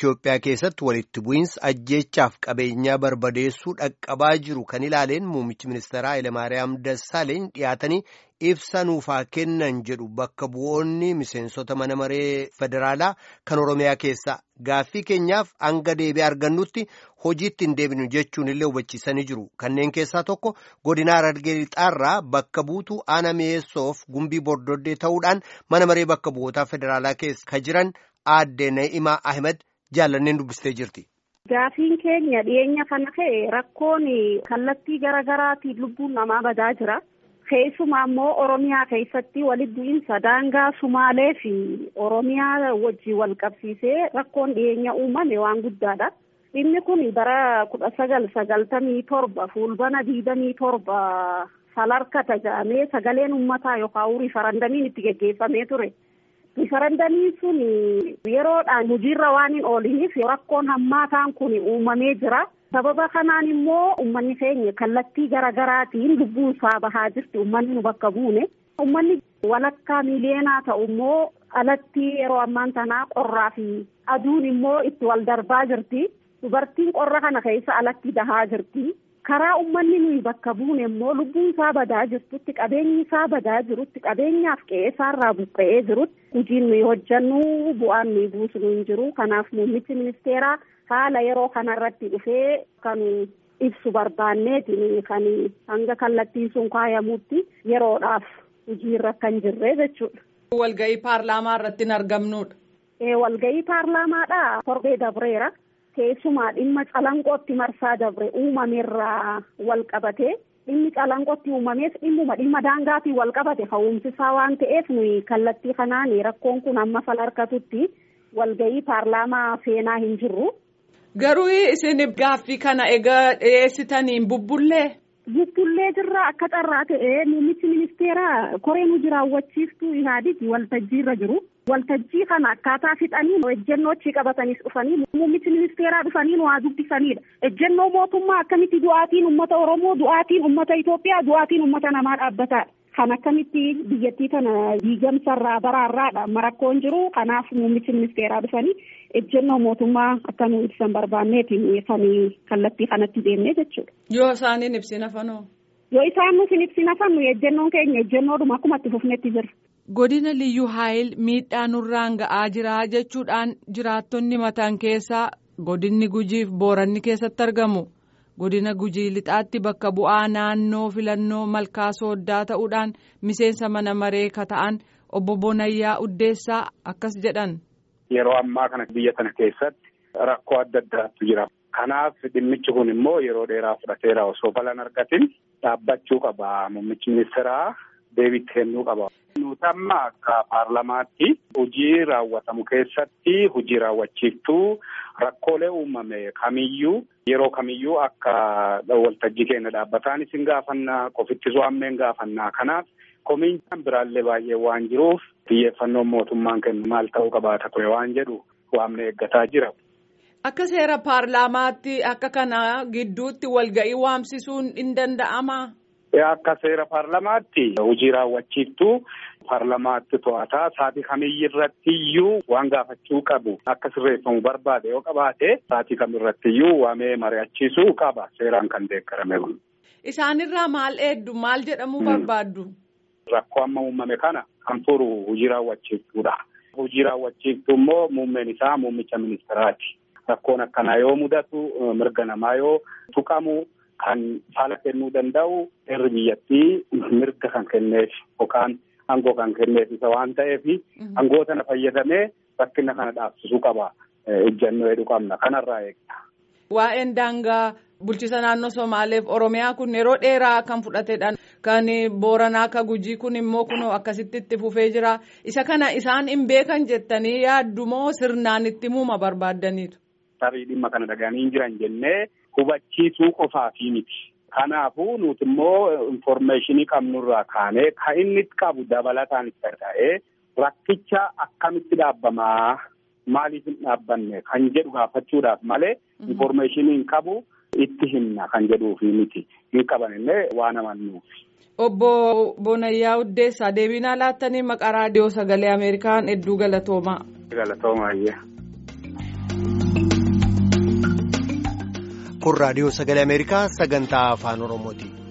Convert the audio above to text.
Itoophiyaa keessatti walitti bu'iinsa ajjeechaaf qabeenyaa barbadeessuu dhaqqabaa jiru kan ilaaleen muummichi ministeeraa Hayilemaariyaam Dassaaleeny dhiyaatanii ibsa nuufaa kennan jedhu bakka bu'oonni miseensota mana maree federaalaa kan Oromiyaa keessaa gaaffii keenyaaf hanga deebii argannutti hojiitti hin deebinu jechuun illee hubachiisanii jiru. Kanneen keessaa tokko godina Harargee Lixaarraa bakka buutuu Aanaa Mi'eessoof Gumbii Bordoddee ta'uudhaan mana maree bakka bu'ootaa federaalaa keessa kan jiran Aadde Na'imaa Ahmed jaallanneen dubbistee jirti. Gaafiin keenya dhiyeenya kana ka'e rakkoon kallattii garaagaraatiin lubbuun namaa badaa jira. Keessumaa immoo Oromiyaa keessatti walitti bu'iinsa daangaa Sumaalee fi Oromiyaa wajjin wal qabsiisee rakkoon dhiyeenya uumame waan guddaadha. Dhimmi kun bara 1997 fulbana 27 salarkata jedhamee sagaleen uummataa yookaan riifarandamiin itti geggeeffamee ture. Riifarandamiin sun yeroodhaan hojiirra waan hin ooliniif rakkoon hammaataan kun uumamee jira. Sababa kanaan immoo uummanni keenya kallattii garaagaraatiin lubbuun isaa bahaa jirti. Uummanni nu bakka buune. Uummanni walakkaa miiliyoonaa ta'u immoo alatti yeroo ammaan tanaa qorraa fi aduun immoo itti wal darbaa jirti. Dubartiin qorra kana keessa alatti dahaa jirti. Karaa uummanni nuyi bakka buune immoo lubbuun isaa badaa jirtutti qabeenyi isaa badaa jirutti qabeenyaaf qe'ee isaarraa buqqa'ee jirutti hojiin nuyi hojjannu bu'aan nuyi buusnu hin jiru. Kanaaf muummichi ministeeraa haala yeroo kanarratti dhufee kan ibsu barbaanneetiin kan hanga kallattiin sun kaayamutti yeroodhaaf hojiirra kan jirre jechuudha. Walga'ii paarlaamaa irratti hin argamnudha. Walga'ii paarlaamaadha torbee dabreera. Keessumaa dhimma calanqootti marsaa dabre uumameerraa wal qabate dhimmi calanqootti uumamees dhimma daangaatiin wal qabate ka'umsisaa waan ta'eef nuyi kallattii kanaan rakkoon kun amma salarkatutti walga'ii paarlaamaa seenaa hin jirru. Garuu isin gaaffii kana egaa dhiyeessitaniin bubbullee jirra akka carraa ta'ee muummichi ministeeraa koree nu jiraawwachiiftuu Ihaadigi waltajjiirra jiru. Waltajjii kana akkaataa fixanii ejjennoochi qabataniis dhufanii muummichi ministeeraa dhufanii waa dubbisanidha. Ejjennoo mootummaa akkamitti du'aatiin uummata Oromoo, du'aatiin uummata Itoophiyaa, du'aatiin uummata namaa dhaabbataadha. Kan akkamitti biyyattii kana diigamsarraa baraarraadha marakkoon jiru. Kanaaf muummichi ministeeraa dhufanii ejjennoo mootummaa akka nu ibsan barbaanneetiin kan kallattii kanatti deemnee jechuudha. Yoo isaaniin ibsin hafanoo? Yoo isaan nuuf hin ibsin hafannu ejjennoon keenya ejjennoodhuma akkuma itti fufnetti jira. Godina Liyyuu Haayil miidhaa nurraan ga'aa jira jechuudhaan jiraattonni mataan keessaa godinni Gujiif Booranni keessatti argamu. Godina Gujii Lixaatti bakka bu'aa naannoo filannoo Malkaa Sooddaa ta'uudhaan miseensa mana maree kata'an obbo Bonayyaa Uddeessaa akkas jedhan. Yeroo ammaa kana biyya kana keessatti rakkoo adda addaatu jira. Kanaaf dhimmichi kun immoo yeroo dheeraa fudhateera osoo falan argatin dhaabbachuu qaba. Muummichi ministeeraa deebii kennuu qaba. Nuti amma akka paarlamaatti hojii raawwatamu keessatti hojii raawwachiiftuu rakkoolee uumame kamiyyuu yeroo kamiyyuu akka waltajjii keenya dhaabbataanis hin gaafannaa qofittis waammeen gaafannaa. Kanaaf komiinsaan biraallee baay'ee waan jiruuf xiyyeeffannoon mootummaan kennu maal ta'uu qabaata ture waan jedhu waamne eeggataa jira. Akka seera paarlaamaatti akka kana gidduutti walga'ii waamsisuun hin danda'amaa? Akka seera paarlamaatti hojii raawwachiiftuu paarlamaatti to'ataa saatii kamirrattiyyuu waan gaafachuu qabu akka sirreeffamu barbaade yoo qabaate saatii kamirrattiyyuu waamee mari'achiisuu qaba seeraan kan deeggarame kun. Isaanirraa maal eeddu maal jedhamuu barbaaddu? Rakkoo amma uumame kana kan furu hojii raawwachiiftuudha. Hojii raawwachiiftuu immoo muummeen isaa muummicha ministeeraati. Rakkoon akkanaa yoo mudatu mirga namaa yoo tuqamu. Kan haala kennuu danda'u irri biyyattii mirga kan kenneef yookaan aangoo kan kenneef isa waan ta'eef aangoo sana fayyadamee rakkina kana dhaabsisuu qaba. Ejjennoo hedduu qabna kanarraa eegna. Waa'een daangaa bulchiisa naannoo Somaaleef Oromiyaa kun yeroo dheeraa kan fudhatedha. Kan Booranaa ka Gujii kun immoo kunoo akkasitti itti fufee jira. Isa kana isaan hin beekan jettanii yaaddumoo sirnaan itti muuma barbaaddaniitu? Tarii dhimma kana dhaga'anii hin jiran jennee hubachiisuu qofaafi miti. Kanaafuu nuti immoo infoormeeshinii qabnurraa kaanee kan inni qabu dabalataan itti arga'ee rakkicha akkamitti dhaabbamaa maaliif hin dhaabbanne kan jedhu gaafachuudhaaf malee infoormeeshiniin qabu itti himna kan jedhuufi miti. Hin qaban illee waan amannuufi. Obbo Bonayyaa Uddeessaa deebinaa laattanii maqaa raadiyoo sagalee Ameerikaan hedduu galatoomaa. Galatoomaa. Kun raadiyoo sagalee Ameerikaa sagantaa afaan Oromooti.